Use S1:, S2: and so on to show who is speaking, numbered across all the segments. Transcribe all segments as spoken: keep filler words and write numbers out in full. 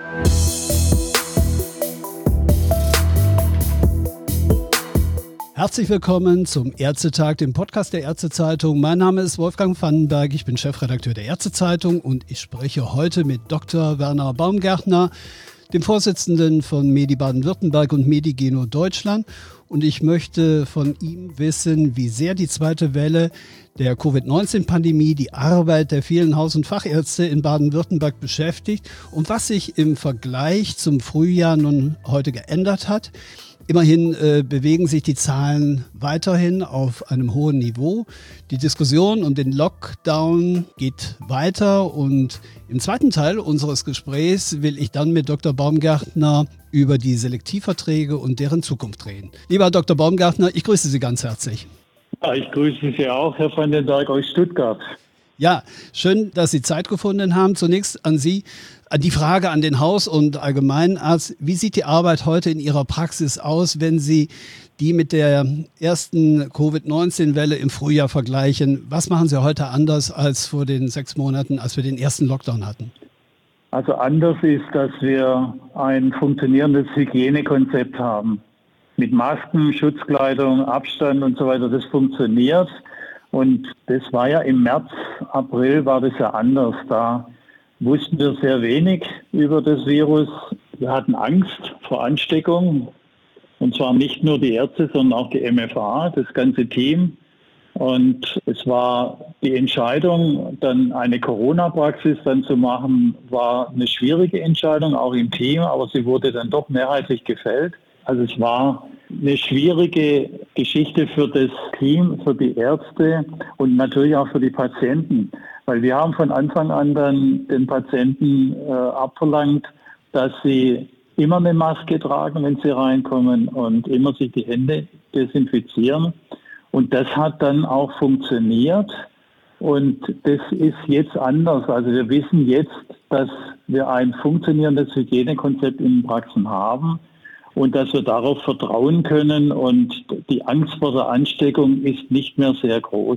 S1: Herzlich willkommen zum Ärztetag, dem Podcast der Ärztezeitung. Mein Name ist Wolfgang Vandenberg, ich bin Chefredakteur der Ärztezeitung und ich spreche heute mit Doktor Werner Baumgärtner, dem Vorsitzenden von Medi Baden-Württemberg und Medigeno Deutschland. Und ich möchte von ihm wissen, wie sehr die zweite Welle der Covid neunzehn Pandemie die Arbeit der vielen Haus- und Fachärzte in Baden-Württemberg beschäftigt und was sich im Vergleich zum Frühjahr nun heute geändert hat. Immerhin äh, bewegen sich die Zahlen weiterhin auf einem hohen Niveau. Die Diskussion um den Lockdown geht weiter und im zweiten Teil unseres Gesprächs will ich dann mit Doktor Baumgärtner über die Selektivverträge und deren Zukunft reden. Lieber Doktor Baumgärtner, ich grüße Sie ganz herzlich.
S2: Ja, ich grüße Sie auch, Herr Vandenberg aus Stuttgart.
S1: Ja, schön, dass Sie Zeit gefunden haben. Zunächst an Sie die Frage an den Haus- und Allgemeinarzt. Wie sieht die Arbeit heute in Ihrer Praxis aus, wenn Sie die mit der ersten Covid neunzehn Welle im Frühjahr vergleichen? Was machen Sie heute anders als vor den sechs Monaten, als wir den ersten Lockdown hatten?
S2: Also anders ist, dass wir ein funktionierendes Hygienekonzept haben. Mit Masken, Schutzkleidung, Abstand und so weiter, das funktioniert. Und das war ja im März, April war das ja anders. Da wussten wir sehr wenig über das Virus. Wir hatten Angst vor Ansteckung. Und zwar nicht nur die Ärzte, sondern auch die M F A, das ganze Team. Und es war die Entscheidung, dann eine Corona-Praxis dann zu machen, war eine schwierige Entscheidung, auch im Team. Aber sie wurde dann doch mehrheitlich gefällt. Also es war eine schwierige Geschichte für das Team, für die Ärzte und natürlich auch für die Patienten. Weil wir haben von Anfang an dann den Patienten äh, abverlangt, dass sie immer eine Maske tragen, wenn sie reinkommen und immer sich die Hände desinfizieren. Und das hat dann auch funktioniert. Und das ist jetzt anders. Also wir wissen jetzt, dass wir ein funktionierendes Hygienekonzept in den Praxen haben. Und dass wir darauf vertrauen können und die Angst vor der Ansteckung ist nicht mehr sehr groß.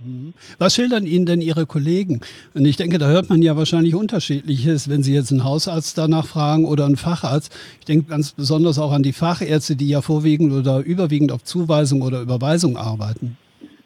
S1: Was schildern Ihnen denn Ihre Kollegen? Und ich denke, da hört man ja wahrscheinlich Unterschiedliches, wenn Sie jetzt einen Hausarzt danach fragen oder einen Facharzt. Ich denke ganz besonders auch an die Fachärzte, die ja vorwiegend oder überwiegend auf Zuweisung oder Überweisung arbeiten.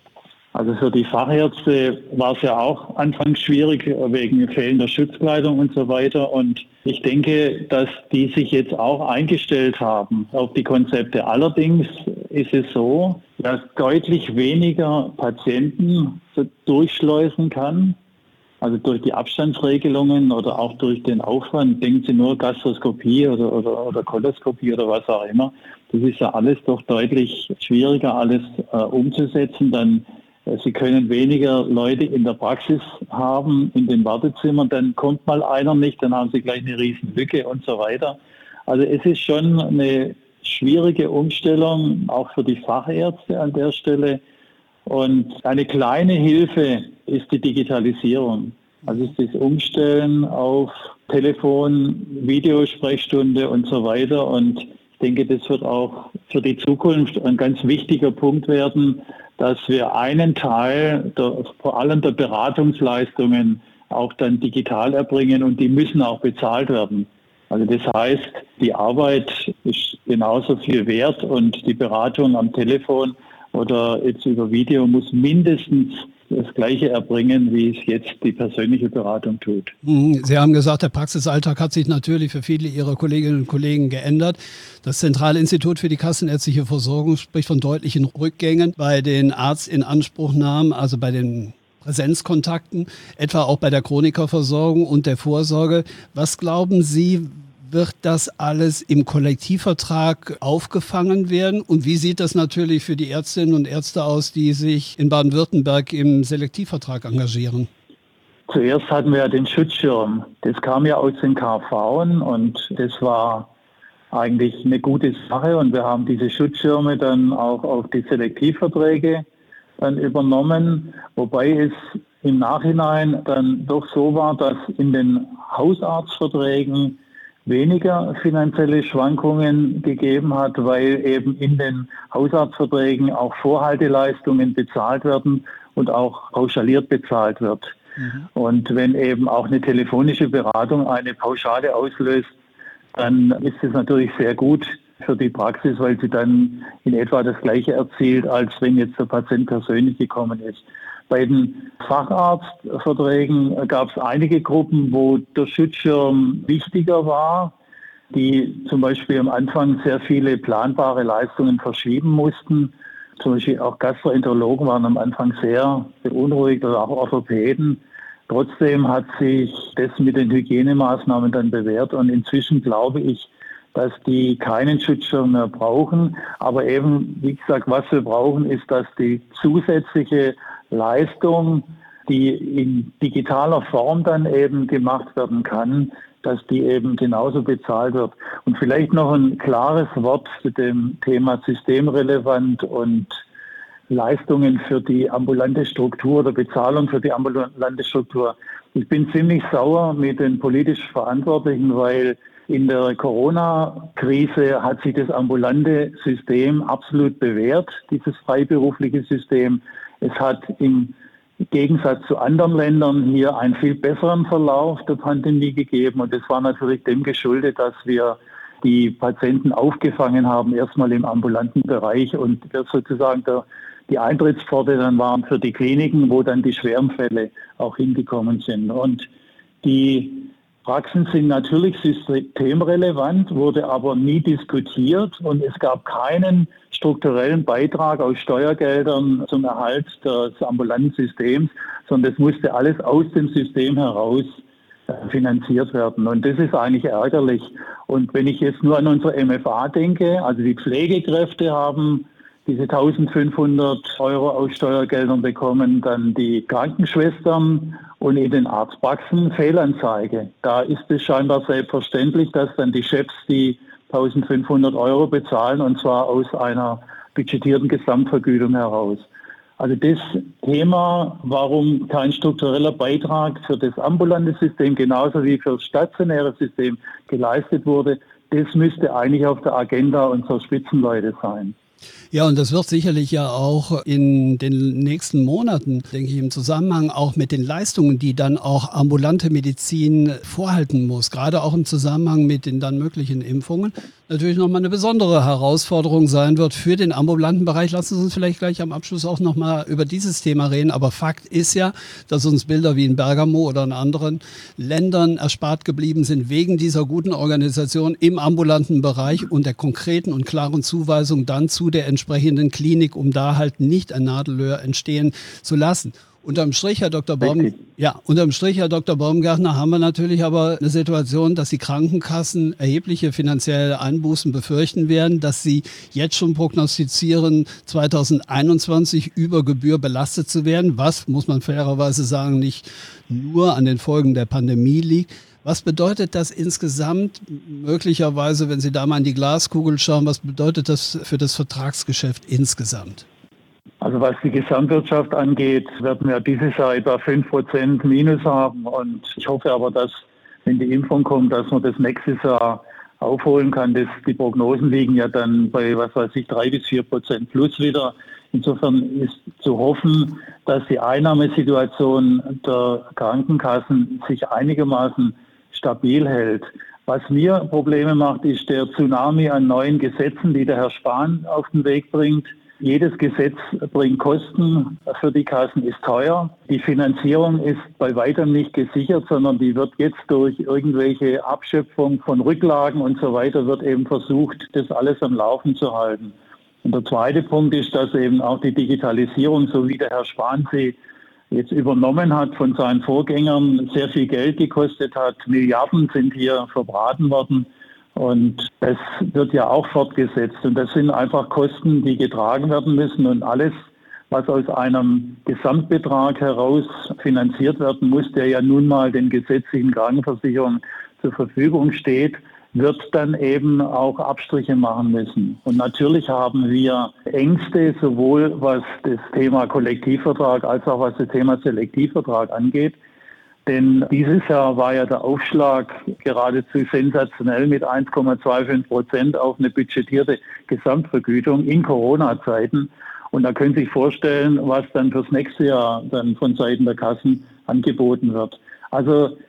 S2: Also für die Fachärzte war es ja auch anfangs schwierig wegen fehlender Schutzkleidung und so weiter. Und ich denke, dass die sich jetzt auch eingestellt haben auf die Konzepte. Allerdings ist es so, dass deutlich weniger Patienten durchschleusen kann. Also durch die Abstandsregelungen oder auch durch den Aufwand. Denken Sie nur Gastroskopie oder, oder, oder Koloskopie oder was auch immer. Das ist ja alles doch deutlich schwieriger, alles äh, umzusetzen. Dann Sie können weniger Leute in der Praxis haben, in den Wartezimmern, dann kommt mal einer nicht, dann haben Sie gleich eine riesen Lücke und so weiter. Also es ist schon eine schwierige Umstellung, auch für die Fachärzte an der Stelle. Und eine kleine Hilfe ist die Digitalisierung. Also ist das Umstellen auf Telefon, Videosprechstunde und so weiter. Und ich denke, das wird auch für die Zukunft ein ganz wichtiger Punkt werden, dass wir einen Teil, der, vor allem der Beratungsleistungen, auch dann digital erbringen und die müssen auch bezahlt werden. Also das heißt, die Arbeit ist genauso viel wert und die Beratung am Telefon oder jetzt über Video muss mindestens das Gleiche erbringen, wie es jetzt die persönliche Beratung tut.
S1: Sie haben gesagt, der Praxisalltag hat sich natürlich für viele Ihrer Kolleginnen und Kollegen geändert. Das Zentrale Institut für die kassenärztliche Versorgung spricht von deutlichen Rückgängen bei den Arztinanspruchnahmen, also bei den Präsenzkontakten, etwa auch bei der Chronikerversorgung und der Vorsorge. Was glauben Sie, wird das alles im Kollektivvertrag aufgefangen werden? Und wie sieht das natürlich für die Ärztinnen und Ärzte aus, die sich in Baden-Württemberg im Selektivvertrag engagieren?
S2: Zuerst hatten wir ja den Schutzschirm. Das kam ja aus den K Vs und das war eigentlich eine gute Sache. Und wir haben diese Schutzschirme dann auch auf die Selektivverträge dann übernommen, wobei es im Nachhinein dann doch so war, dass in den Hausarztverträgen weniger finanzielle Schwankungen gegeben hat, weil eben in den Hausarztverträgen auch Vorhalteleistungen bezahlt werden und auch pauschaliert bezahlt wird. Mhm. Und wenn eben auch eine telefonische Beratung eine Pauschale auslöst, dann ist es natürlich sehr gut für die Praxis, weil sie dann in etwa das Gleiche erzielt, als wenn jetzt der Patient persönlich gekommen ist. Bei den Facharztverträgen gab es einige Gruppen, wo der Schutzschirm wichtiger war, die zum Beispiel am Anfang sehr viele planbare Leistungen verschieben mussten. Zum Beispiel auch Gastroenterologen waren am Anfang sehr beunruhigt oder auch Orthopäden. Trotzdem hat sich das mit den Hygienemaßnahmen dann bewährt und inzwischen glaube ich, dass die keinen Schutzschirm mehr brauchen. Aber eben, wie gesagt, was wir brauchen, ist, dass die zusätzliche Leistung, die in digitaler Form dann eben gemacht werden kann, dass die eben genauso bezahlt wird. Und vielleicht noch ein klares Wort zu dem Thema systemrelevant und Leistungen für die ambulante Struktur oder Bezahlung für die ambulante Struktur. Ich bin ziemlich sauer mit den politisch Verantwortlichen, weil in der Corona-Krise hat sich das ambulante System absolut bewährt, dieses freiberufliche System. Es hat im Gegensatz zu anderen Ländern hier einen viel besseren Verlauf der Pandemie gegeben. Und das war natürlich dem geschuldet, dass wir die Patienten aufgefangen haben, erstmal im ambulanten Bereich und wir sozusagen der, die Eintrittspforte dann waren für die Kliniken, wo dann die schweren Fälle auch hingekommen sind. Und die Praxen sind natürlich systemrelevant, wurde aber nie diskutiert und es gab keinen strukturellen Beitrag aus Steuergeldern zum Erhalt des ambulanten Systems, sondern es musste alles aus dem System heraus finanziert werden. Und das ist eigentlich ärgerlich. Und wenn ich jetzt nur an unsere M F A denke, also die Pflegekräfte haben diese eintausendfünfhundert Euro aus Steuergeldern bekommen, dann die Krankenschwestern und in den Arztpraxen Fehlanzeige. Da ist es scheinbar selbstverständlich, dass dann die Chefs die eintausendfünfhundert Euro bezahlen und zwar aus einer budgetierten Gesamtvergütung heraus. Also das Thema, warum kein struktureller Beitrag für das ambulante System genauso wie für das stationäre System geleistet wurde, das müsste eigentlich auf der Agenda unserer Spitzenleute sein.
S1: Ja, und das wird sicherlich ja auch in den nächsten Monaten, denke ich, im Zusammenhang auch mit den Leistungen, die dann auch ambulante Medizin vorhalten muss, gerade auch im Zusammenhang mit den dann möglichen Impfungen, natürlich nochmal eine besondere Herausforderung sein wird für den ambulanten Bereich. Lassen Sie uns vielleicht gleich am Abschluss auch nochmal über dieses Thema reden. Aber Fakt ist ja, dass uns Bilder wie in Bergamo oder in anderen Ländern erspart geblieben sind wegen dieser guten Organisation im ambulanten Bereich und der konkreten und klaren Zuweisung dann zu der entsprechenden Klinik, um da halt nicht ein Nadelöhr entstehen zu lassen. Unterm Strich, Herr Doktor Baum, ja, unterm Strich, Herr Doktor Baumgärtner, haben wir natürlich aber eine Situation, dass die Krankenkassen erhebliche finanzielle Einbußen befürchten werden, dass sie jetzt schon prognostizieren, zweitausendeinundzwanzig über Gebühr belastet zu werden, was, muss man fairerweise sagen, nicht nur an den Folgen der Pandemie liegt. Was bedeutet das insgesamt möglicherweise, wenn Sie da mal in die Glaskugel schauen, was bedeutet das für das Vertragsgeschäft insgesamt?
S2: Also was die Gesamtwirtschaft angeht, werden wir dieses Jahr etwa fünf Prozent Minus haben. Und ich hoffe aber, dass, wenn die Impfung kommt, dass man das nächstes Jahr aufholen kann. Das, die Prognosen liegen ja dann bei, was weiß ich, drei bis vier Prozent plus wieder. Insofern ist zu hoffen, dass die Einnahmesituation der Krankenkassen sich einigermaßen stabil hält. Was mir Probleme macht, ist der Tsunami an neuen Gesetzen, die der Herr Spahn auf den Weg bringt. Jedes Gesetz bringt Kosten für die Kassen, ist teuer. Die Finanzierung ist bei weitem nicht gesichert, sondern die wird jetzt durch irgendwelche Abschöpfung von Rücklagen und so weiter, wird eben versucht, das alles am Laufen zu halten. Und der zweite Punkt ist, dass eben auch die Digitalisierung, so wie der Herr Spahn sie jetzt übernommen hat von seinen Vorgängern, sehr viel Geld gekostet hat. Milliarden sind hier verbraten worden. Und das wird ja auch fortgesetzt. Und das sind einfach Kosten, die getragen werden müssen. Und alles, was aus einem Gesamtbetrag heraus finanziert werden muss, der ja nun mal den gesetzlichen Krankenversicherungen zur Verfügung steht, wird dann eben auch Abstriche machen müssen. Und natürlich haben wir Ängste, sowohl was das Thema Kollektivvertrag als auch was das Thema Selektivvertrag angeht. Denn dieses Jahr war ja der Aufschlag geradezu sensationell mit eins Komma fünfundzwanzig Prozent auf eine budgetierte Gesamtvergütung in Corona-Zeiten. Und da können Sie sich vorstellen, was dann fürs nächste Jahr dann von Seiten der Kassen angeboten wird. Also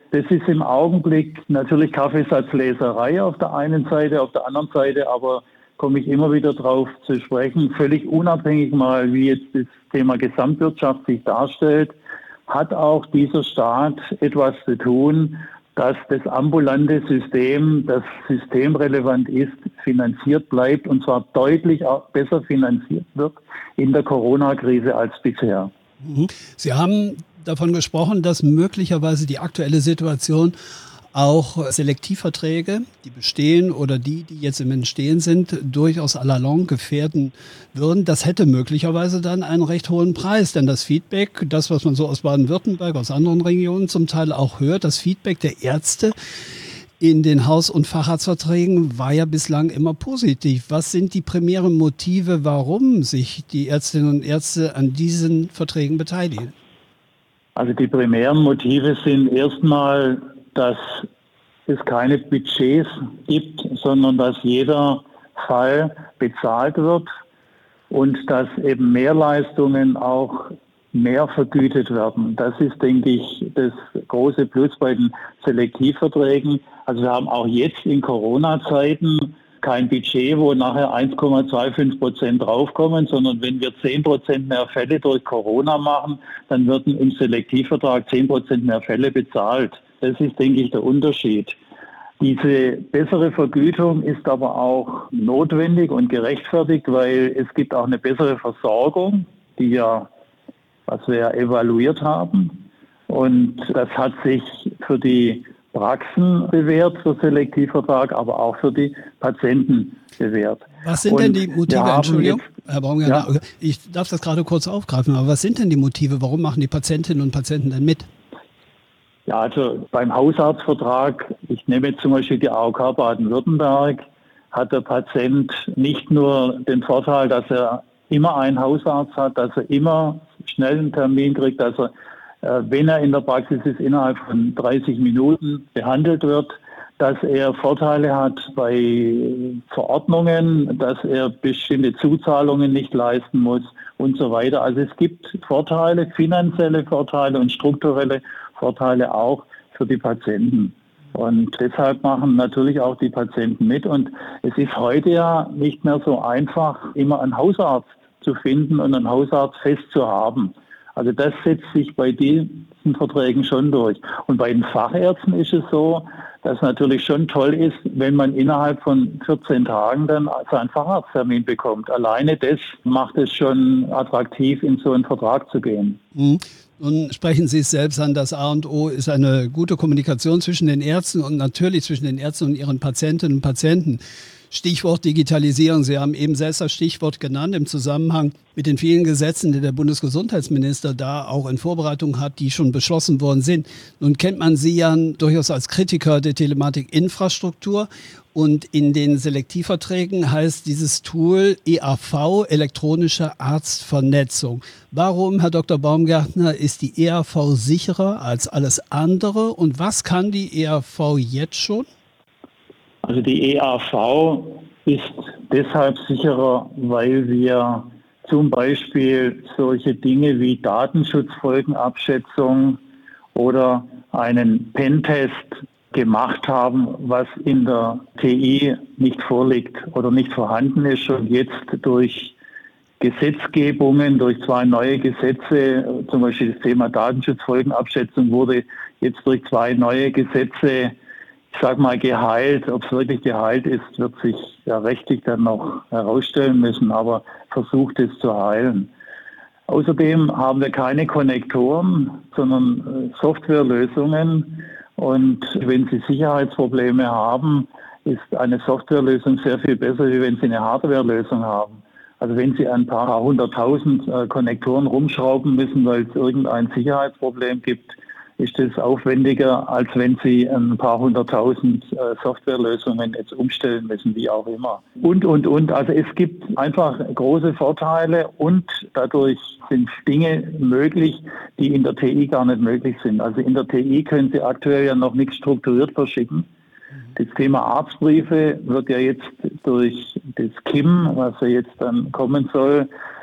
S2: das ist im Augenblick natürlich Kaffeesatzleserei auf der einen Seite, auf der anderen Seite aber komme ich immer wieder drauf zu sprechen, völlig unabhängig mal, wie jetzt das Thema Gesamtwirtschaft sich darstellt, hat auch dieser Staat etwas zu tun, dass das ambulante System, das systemrelevant ist, finanziert bleibt und zwar deutlich auch besser finanziert wird in der Corona-Krise als bisher.
S1: Sie haben davon gesprochen, dass möglicherweise die aktuelle Situation auch Selektivverträge, die bestehen oder die, die jetzt im Entstehen sind, durchaus à la longue gefährden würden. Das hätte möglicherweise dann einen recht hohen Preis, denn das Feedback, das, was man so aus Baden-Württemberg, aus anderen Regionen zum Teil auch hört, das Feedback der Ärzte in den Haus- und Facharztverträgen war ja bislang immer positiv. Was sind die primären Motive, warum sich die Ärztinnen und Ärzte an diesen Verträgen beteiligen?
S2: Also die primären Motive sind erstmal, dass es keine Budgets gibt, sondern dass jeder Fall bezahlt wird und dass eben Mehrleistungen auch mehr vergütet werden. Das ist, denke ich, das große Plus bei den Selektivverträgen. Also wir haben auch jetzt in Corona-Zeiten kein Budget, wo nachher eins Komma fünfundzwanzig Prozent draufkommen, sondern wenn wir zehn Prozent mehr Fälle durch Corona machen, dann werden im Selektivvertrag zehn Prozent mehr Fälle bezahlt. Das ist, denke ich, der Unterschied. Diese bessere Vergütung ist aber auch notwendig und gerechtfertigt, weil es gibt auch eine bessere Versorgung, die ja, was wir ja evaluiert haben. Und das hat sich für die Praxen bewährt, für Selektivvertrag, aber auch für die Patienten bewährt.
S1: Was sind
S2: und
S1: denn die Motive, Entschuldigung,
S2: jetzt,
S1: Herr Baumgärtner, ja. Ich darf das gerade kurz aufgreifen, aber was sind denn die Motive, warum machen die Patientinnen und Patienten denn mit?
S2: Ja, also beim Hausarztvertrag, ich nehme jetzt zum Beispiel die A O K Baden-Württemberg, hat der Patient nicht nur den Vorteil, dass er immer einen Hausarzt hat, dass er immer schnell einen Termin kriegt, dass er, äh, wenn er in der Praxis ist, innerhalb von dreißig Minuten behandelt wird, dass er Vorteile hat bei Verordnungen, dass er bestimmte Zuzahlungen nicht leisten muss und so weiter. Also es gibt Vorteile, finanzielle Vorteile und strukturelle Vorteile auch für die Patienten. Und deshalb machen natürlich auch die Patienten mit. Und es ist heute ja nicht mehr so einfach, immer einen Hausarzt zu finden und einen Hausarzt fest zu haben. Also das setzt sich bei diesen Verträgen schon durch. Und bei den Fachärzten ist es so, dass natürlich schon toll ist, wenn man innerhalb von vierzehn Tagen dann seinen Facharzttermin bekommt. Alleine das macht es schon attraktiv, in so einen Vertrag zu gehen.
S1: Mhm. Nun sprechen Sie es selbst an, das A und O ist eine gute Kommunikation zwischen den Ärzten und natürlich zwischen den Ärzten und ihren Patientinnen und Patienten. Stichwort Digitalisierung. Sie haben eben selbst das Stichwort genannt im Zusammenhang mit den vielen Gesetzen, die der Bundesgesundheitsminister da auch in Vorbereitung hat, die schon beschlossen worden sind. Nun kennt man Sie ja durchaus als Kritiker der Telematikinfrastruktur. Und in den Selektivverträgen heißt dieses Tool E A V, elektronische Arztvernetzung. Warum, Herr Doktor Baumgärtner, ist die E A V sicherer als alles andere? Und was kann die E A V jetzt schon?
S2: Also die E A V ist deshalb sicherer, weil wir zum Beispiel solche Dinge wie Datenschutzfolgenabschätzung oder einen Pentest gemacht haben, was in der T I nicht vorliegt oder nicht vorhanden ist und jetzt durch Gesetzgebungen, durch zwei neue Gesetze, zum Beispiel das Thema Datenschutzfolgenabschätzung wurde jetzt durch zwei neue Gesetze, ich sage mal, geheilt. Ob es wirklich geheilt ist, wird sich ja rechtlich dann noch herausstellen müssen, aber versucht es zu heilen. Außerdem haben wir keine Konnektoren, sondern Softwarelösungen. Und wenn Sie Sicherheitsprobleme haben, ist eine Softwarelösung sehr viel besser, als wenn Sie eine Hardwarelösung haben. Also wenn Sie ein paar hunderttausend äh, Konnektoren rumschrauben müssen, weil es irgendein Sicherheitsproblem gibt, ist das aufwendiger, als wenn Sie ein paar hunderttausend äh, Softwarelösungen jetzt umstellen müssen, wie auch immer. Und, und, und. Also es gibt einfach große Vorteile und dadurch sind Dinge möglich, die in der T I gar nicht möglich sind. Also in der T I können Sie aktuell ja noch nichts strukturiert verschicken. Das Thema Arztbriefe wird ja jetzt durch das K I M, was ja jetzt dann kommen soll,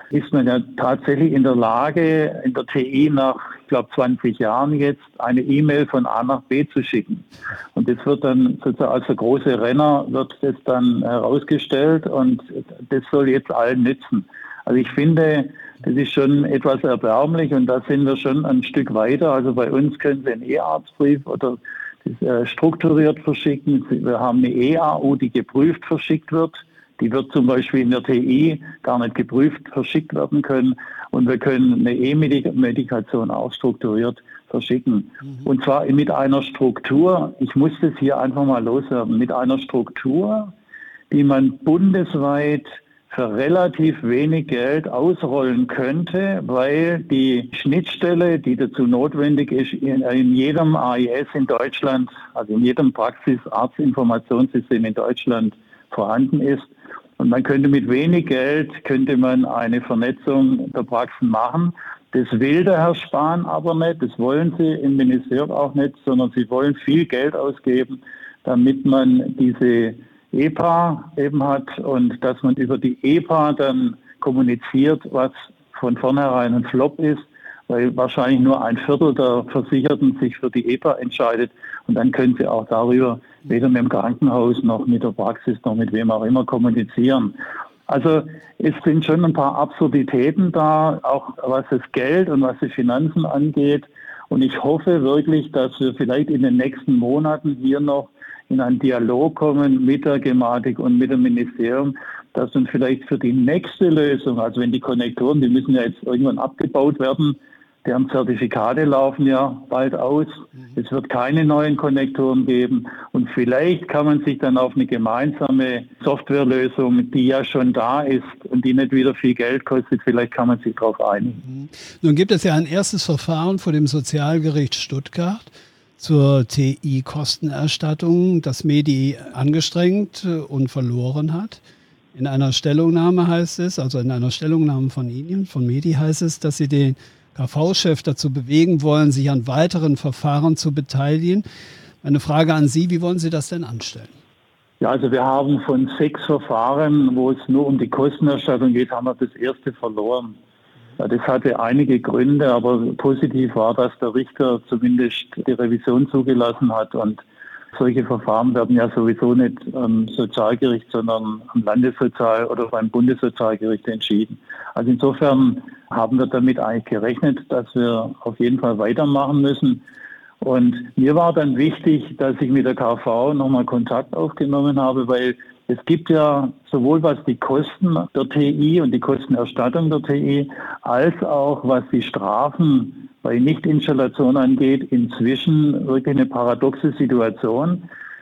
S2: ist man ja tatsächlich in der Lage, in der T I nach, ich glaube, zwanzig Jahren jetzt eine E-Mail von A nach B zu schicken. Und das wird dann sozusagen als der große Renner wird das dann herausgestellt und das soll jetzt allen nützen. Also ich finde, das ist schon etwas erbärmlich und da sind wir schon ein Stück weiter. Also bei uns können Sie einen E-Arztbrief oder das, äh, strukturiert verschicken. Wir haben eine E A U, die geprüft verschickt wird. Die wird zum Beispiel in der T I gar nicht geprüft verschickt werden können. Und wir können eine E-Medikation auch strukturiert verschicken. Mhm. Und zwar mit einer Struktur, ich muss das hier einfach mal loswerden, mit einer Struktur, die man bundesweit für relativ wenig Geld ausrollen könnte, weil die Schnittstelle, die dazu notwendig ist, in, in jedem A I S in Deutschland, also in jedem Praxis-Arztinformationssystem in Deutschland vorhanden ist. Und man könnte mit wenig Geld, könnte man eine Vernetzung der Praxen machen. Das will der Herr Spahn aber nicht, das wollen Sie im Ministerium auch nicht, sondern Sie wollen viel Geld ausgeben, damit man diese E P A eben hat und dass man über die E P A dann kommuniziert, was von vornherein ein Flop ist, weil wahrscheinlich nur ein Viertel der Versicherten sich für die E P A entscheidet und dann können sie auch darüber weder mit dem Krankenhaus noch mit der Praxis noch mit wem auch immer kommunizieren. Also es sind schon ein paar Absurditäten da, auch was das Geld und was die Finanzen angeht und ich hoffe wirklich, dass wir vielleicht in den nächsten Monaten hier noch in einen Dialog kommen mit der Gematik und mit dem Ministerium, dass man vielleicht für die nächste Lösung, also wenn die Konnektoren, die müssen ja jetzt irgendwann abgebaut werden, deren Zertifikate laufen ja bald aus, es wird keine neuen Konnektoren geben und vielleicht kann man sich dann auf eine gemeinsame Softwarelösung, die ja schon da ist und die nicht wieder viel Geld kostet, vielleicht kann man sich darauf einigen.
S1: Nun gibt es ja ein erstes Verfahren vor dem Sozialgericht Stuttgart zur T I-Kostenerstattung, das Medi angestrengt und verloren hat. In einer Stellungnahme heißt es, also in einer Stellungnahme von Ihnen, von Medi heißt es, dass Sie den K V-Chef dazu bewegen wollen, sich an weiteren Verfahren zu beteiligen. Eine Frage an Sie, wie wollen Sie das denn anstellen?
S2: Ja, also wir haben von sechs Verfahren, wo es nur um die Kostenerstattung geht, haben wir das erste verloren. Ja, das hatte einige Gründe, aber positiv war, dass der Richter zumindest die Revision zugelassen hat und solche Verfahren werden ja sowieso nicht am Sozialgericht, sondern am Landessozial- oder beim Bundessozialgericht entschieden. Also insofern haben wir damit eigentlich gerechnet, dass wir auf jeden Fall weitermachen müssen. Und mir war dann wichtig, dass ich mit der K V nochmal Kontakt aufgenommen habe, weil es gibt ja sowohl was die Kosten der T I und die Kostenerstattung der T I, als auch was die Strafen bei Nichtinstallation angeht, inzwischen wirklich eine paradoxe Situation,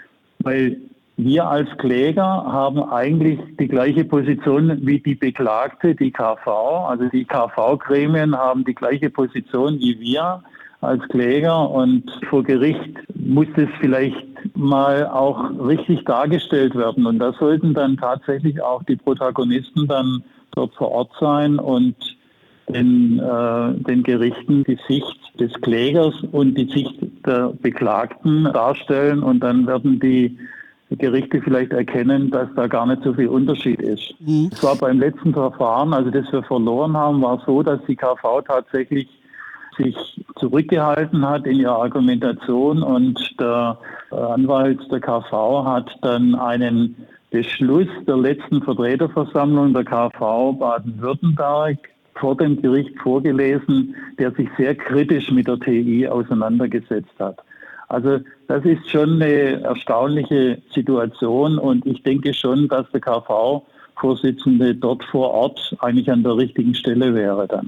S2: weil wir als Kläger haben eigentlich die gleiche Position wie die Beklagte, die K V. Also die K V-Gremien haben die gleiche Position wie wir als Kläger und vor Gericht muss das vielleicht mal auch richtig dargestellt werden. Und da sollten dann tatsächlich auch die Protagonisten dann dort vor Ort sein und den, äh, den Gerichten die Sicht des Klägers und die Sicht der Beklagten darstellen. Und dann werden die Gerichte vielleicht erkennen, dass da gar nicht so viel Unterschied ist. Mhm. Es war beim letzten Verfahren, also das wir verloren haben, war so, dass die K V tatsächlich sich zurückgehalten hat in ihrer Argumentation und der Anwalt der K V hat dann einen Beschluss der letzten Vertreterversammlung der K V Baden-Württemberg vor dem Gericht vorgelesen, der sich sehr kritisch mit der T I auseinandergesetzt hat. Also das ist schon eine erstaunliche Situation und ich denke schon, dass der K V-Vorsitzende dort vor Ort eigentlich an der richtigen Stelle wäre dann.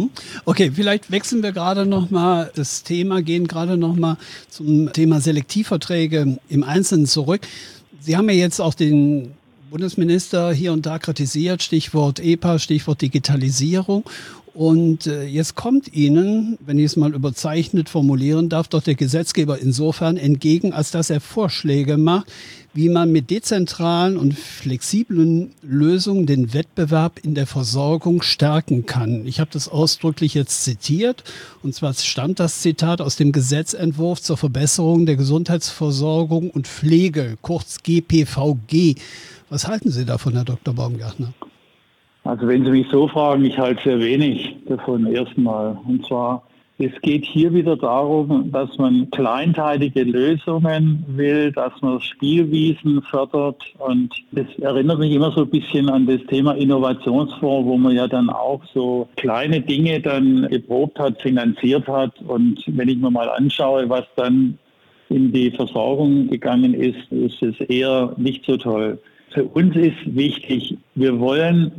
S1: Okay, vielleicht wechseln wir gerade nochmal das Thema, gehen gerade nochmal zum Thema Selektivverträge im Einzelnen zurück. Sie haben ja jetzt auch den Bundesminister hier und da kritisiert, Stichwort E P A, Stichwort Digitalisierung. Und jetzt kommt Ihnen, wenn ich es mal überzeichnet formulieren darf, doch der Gesetzgeber insofern entgegen, als dass er Vorschläge macht, wie man mit dezentralen und flexiblen Lösungen den Wettbewerb in der Versorgung stärken kann. Ich habe das ausdrücklich jetzt zitiert, und zwar stammt das Zitat aus dem Gesetzentwurf zur Verbesserung der Gesundheitsversorgung und Pflege, kurz G P V G. Was halten Sie davon, Herr Doktor Baumgärtner?
S2: Also wenn Sie mich so fragen, ich halte sehr wenig davon erstmal. Und zwar, es geht hier wieder darum, dass man kleinteilige Lösungen will, dass man Spielwiesen fördert. Und das erinnert mich immer so ein bisschen an das Thema Innovationsfonds, wo man ja dann auch so kleine Dinge dann geprobt hat, finanziert hat. Und wenn ich mir mal anschaue, was dann in die Versorgung gegangen ist, ist es eher nicht so toll. Für uns ist wichtig, wir wollen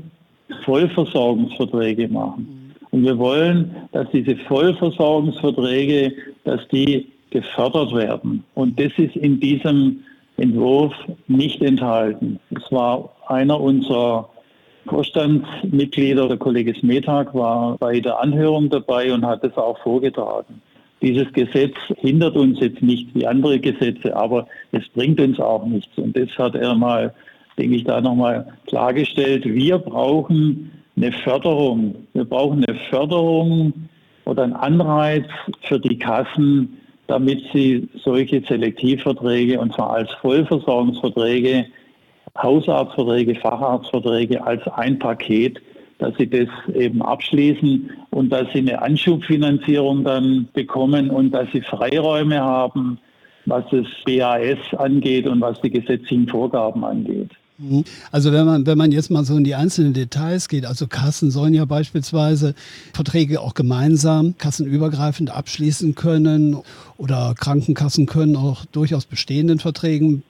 S2: Vollversorgungsverträge machen. Und wir wollen, dass diese Vollversorgungsverträge, dass die gefördert werden. Und das ist in diesem Entwurf nicht enthalten. Es war einer unserer Vorstandsmitglieder, der Kollege Smetag, war bei der Anhörung dabei und hat es auch vorgetragen. Dieses Gesetz hindert uns jetzt nicht wie andere Gesetze, aber es bringt uns auch nichts. Und das hat er mal, denke ich, da nochmal klargestellt. Wir brauchen eine Förderung. Wir brauchen eine Förderung oder einen Anreiz für die Kassen, damit sie solche Selektivverträge, und zwar als Vollversorgungsverträge, Hausarztverträge, Facharztverträge als ein Paket, dass sie das eben abschließen und dass sie eine Anschubfinanzierung dann bekommen und dass sie Freiräume haben, was das B A S angeht und was die gesetzlichen Vorgaben angeht.
S1: Also wenn man, wenn man jetzt mal so in die einzelnen Details geht, also Kassen sollen ja beispielsweise Verträge auch gemeinsam kassenübergreifend abschließen können oder Krankenkassen können auch durchaus bestehenden Verträgen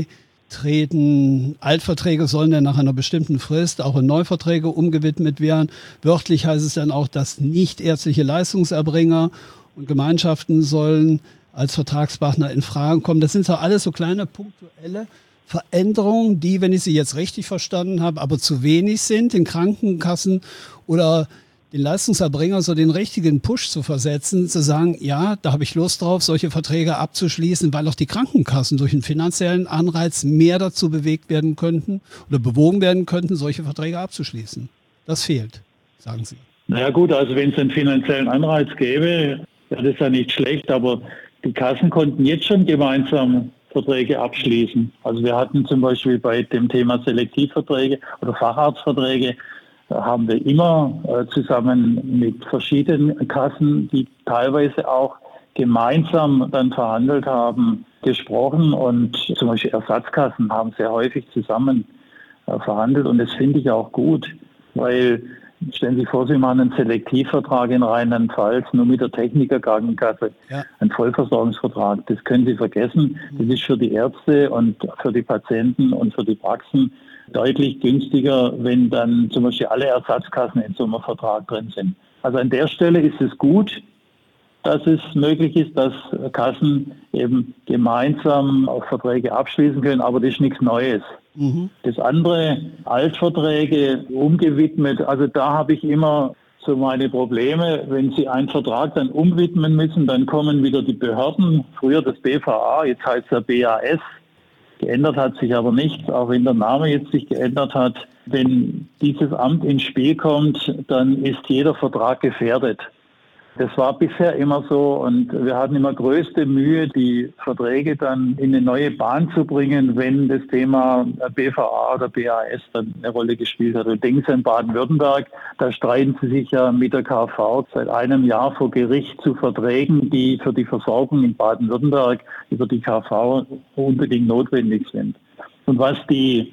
S1: beitreten. Altverträge sollen dann nach einer bestimmten Frist auch in Neuverträge umgewidmet werden. Wörtlich heißt es dann auch, dass nichtärztliche Leistungserbringer und Gemeinschaften sollen als Vertragspartner in Frage kommen. Das sind so alles so kleine punktuelle Veränderungen, die, wenn ich sie jetzt richtig verstanden habe, aber zu wenig sind, den Krankenkassen oder den Leistungserbringer so den richtigen Push zu versetzen, zu sagen, ja, da habe ich Lust drauf, solche Verträge abzuschließen, weil auch die Krankenkassen durch einen finanziellen Anreiz mehr dazu bewegt werden könnten oder bewogen werden könnten, solche Verträge abzuschließen. Das fehlt, sagen Sie.
S2: Naja gut, also wenn es einen finanziellen Anreiz gäbe, wäre das ja nicht schlecht, aber die Kassen konnten jetzt schon gemeinsam Verträge abschließen. Also wir hatten zum Beispiel bei dem Thema Selektivverträge oder Facharztverträge, da haben wir immer äh, zusammen mit verschiedenen Kassen, die teilweise auch gemeinsam dann verhandelt haben, gesprochen und zum Beispiel Ersatzkassen haben sehr häufig zusammen äh, verhandelt und das finde ich auch gut, weil stellen Sie sich vor, Sie machen einen Selektivvertrag in Rheinland-Pfalz nur mit der Technikerkrankenkasse, ja. Ein Vollversorgungsvertrag. Das können Sie vergessen. Das ist für die Ärzte und für die Patienten und für die Praxen deutlich günstiger, wenn dann zum Beispiel alle Ersatzkassen in so einem Vertrag drin sind. Also an der Stelle ist es gut, dass es möglich ist, dass Kassen eben gemeinsam auch Verträge abschließen können, aber das ist nichts Neues. Mhm. Das andere, Altverträge umgewidmet, also da habe ich immer so meine Probleme. Wenn Sie einen Vertrag dann umwidmen müssen, dann kommen wieder die Behörden, früher das B V A, jetzt heißt es ja B A S. Geändert hat sich aber nichts, auch wenn der Name jetzt sich geändert hat. Wenn dieses Amt ins Spiel kommt, dann ist jeder Vertrag gefährdet. Das war bisher immer so und wir hatten immer größte Mühe, die Verträge dann in eine neue Bahn zu bringen, wenn das Thema B V A oder B A S dann eine Rolle gespielt hat. Und denken Sie an Baden-Württemberg, da streiten Sie sich ja mit der K V seit einem Jahr vor Gericht zu Verträgen, die für die Versorgung in Baden-Württemberg über die K V unbedingt notwendig sind. Und was die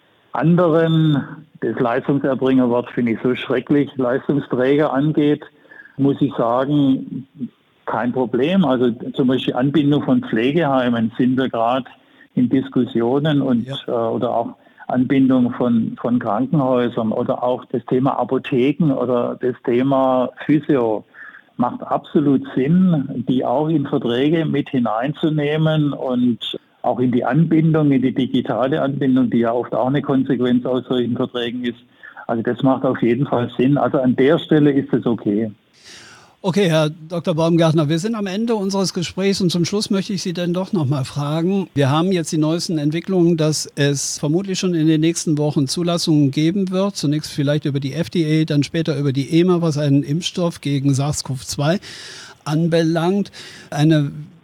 S2: anderen, das Leistungserbringerwort finde ich so schrecklich, Leistungsträger angeht, muss ich sagen, kein Problem. Also zum Beispiel Anbindung von Pflegeheimen sind wir gerade in Diskussionen und ja. äh, oder auch Anbindung von, von Krankenhäusern oder auch das Thema Apotheken oder das Thema Physio macht absolut Sinn, die auch in Verträge mit hineinzunehmen und auch in die Anbindung, in die digitale Anbindung, die ja oft auch eine Konsequenz aus solchen Verträgen ist. Also das macht auf jeden Fall Sinn. Also an der Stelle ist es okay.
S1: Okay, Herr Doktor Baumgärtner, wir sind am Ende unseres Gesprächs und zum Schluss möchte ich Sie dann doch noch mal fragen. Wir haben jetzt die neuesten Entwicklungen, dass es vermutlich schon in den nächsten Wochen Zulassungen geben wird. Zunächst vielleicht über die F D A, dann später über die E M A, was einen Impfstoff gegen SARS-C o V zwei anbelangt. Eine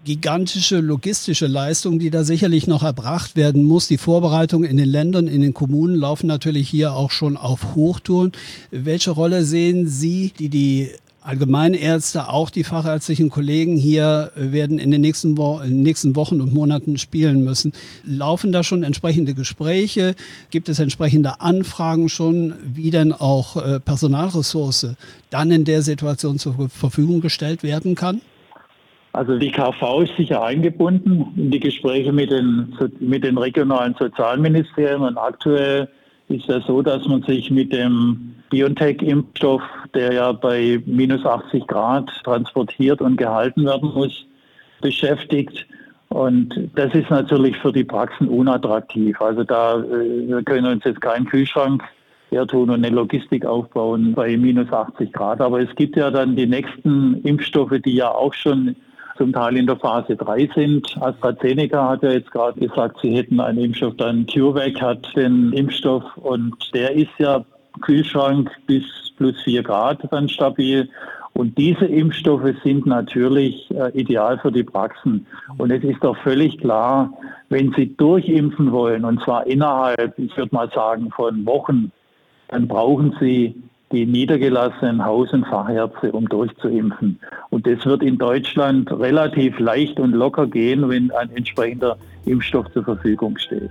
S1: gigantische logistische Leistung, die da sicherlich noch erbracht werden muss. Die Vorbereitungen in den Ländern, in den Kommunen laufen natürlich hier auch schon auf Hochtouren. Welche Rolle sehen Sie, die die Allgemeinärzte, auch die fachärztlichen Kollegen hier werden in den nächsten, Wo- in den nächsten Wochen und Monaten spielen müssen? Laufen da schon entsprechende Gespräche? Gibt es entsprechende Anfragen schon, wie denn auch äh, Personalressource dann in der Situation zur Verfügung gestellt werden kann?
S2: Also die K V ist sicher eingebunden in die Gespräche mit den, mit den regionalen Sozialministerien und aktuell ist ja so, dass man sich mit dem BioNTech-Impfstoff, der ja bei minus achtzig Grad transportiert und gehalten werden muss, beschäftigt. Und das ist natürlich für die Praxen unattraktiv. Also da wir können uns jetzt keinen Kühlschrank hertun und eine Logistik aufbauen bei minus achtzig Grad. Aber es gibt ja dann die nächsten Impfstoffe, die ja auch schon zum Teil in der Phase drei sind. AstraZeneca hat ja jetzt gerade gesagt, sie hätten einen Impfstoff, dann CureVac hat den Impfstoff und der ist ja Kühlschrank bis plus vier Grad dann stabil. Und diese Impfstoffe sind natürlich äh, ideal für die Praxen. Und es ist doch völlig klar, wenn Sie durchimpfen wollen, und zwar innerhalb, ich würde mal sagen, von Wochen, dann brauchen Sie die niedergelassenen Haus- und Fachärzte, um durchzuimpfen. Und das wird in Deutschland relativ leicht und locker gehen, wenn ein entsprechender Impfstoff zur Verfügung steht.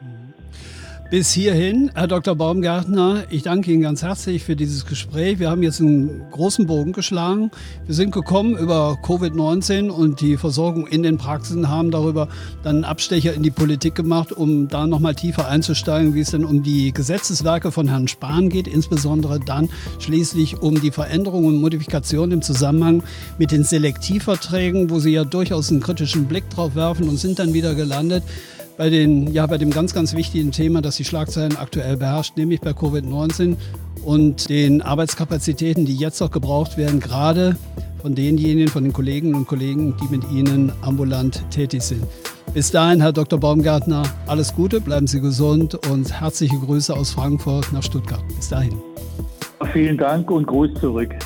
S1: Bis hierhin, Herr Doktor Baumgärtner, ich danke Ihnen ganz herzlich für dieses Gespräch. Wir haben jetzt einen großen Bogen geschlagen. Wir sind gekommen über Covid neunzehn und die Versorgung in den Praxen, haben darüber dann einen Abstecher in die Politik gemacht, um da nochmal tiefer einzusteigen, wie es denn um die Gesetzeswerke von Herrn Spahn geht, insbesondere dann schließlich um die Veränderungen und Modifikationen im Zusammenhang mit den Selektivverträgen, wo Sie ja durchaus einen kritischen Blick drauf werfen und sind dann wieder gelandet bei den, ja, bei dem ganz, ganz wichtigen Thema, das die Schlagzeilen aktuell beherrscht, nämlich bei Covid neunzehn und den Arbeitskapazitäten, die jetzt noch gebraucht werden, gerade von denjenigen, von den Kolleginnen und Kollegen, die mit Ihnen ambulant tätig sind. Bis dahin, Herr Doktor Baumgärtner, alles Gute, bleiben Sie gesund und herzliche Grüße aus Frankfurt nach Stuttgart. Bis dahin.
S2: Vielen Dank und Gruß zurück.